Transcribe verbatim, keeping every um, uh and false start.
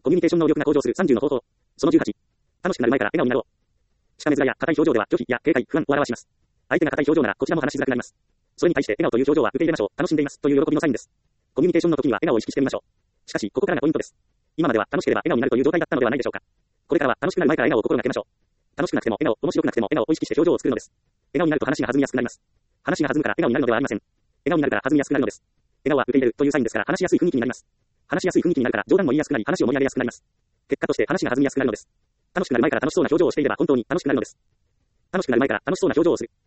コミュニケーション能力が向上するさんじゅうの方法。そのじゅうはち。楽しくなる前から笑顔になろう。しかめ面や硬い表情では拒否や警戒、不安を表します。相手が硬い表情ならこちらも話しづらくなります。それに対して笑顔という表情は受け入れましょう。楽しんでいますという喜びのサインです。コミュニケーションの時には笑顔を意識してみましょう。しかし、ここからがポイントです。今までは楽しければ笑顔になるという状態だったのではないでしょうか。これからは楽しくなる前から笑顔を心がけましょう。楽しくなくても笑顔、面白くなくても笑顔を意識して表情を作るのです。笑顔になると話が弾みやすくなります。話が弾むから笑顔になるのではありません。笑顔になるから弾みやすくなるのです。笑顔は受け入れるというサインですから話しやすい雰囲気になります。話しやすい雰囲気になるから冗談も言いやすくなり話を盛り上げやすくなります。結果として話が弾みやすくなるのです。楽しくなる前から楽しそうな表情をしていれば本当に楽しくなるのです。楽しくなる前から楽しそうな表情をする。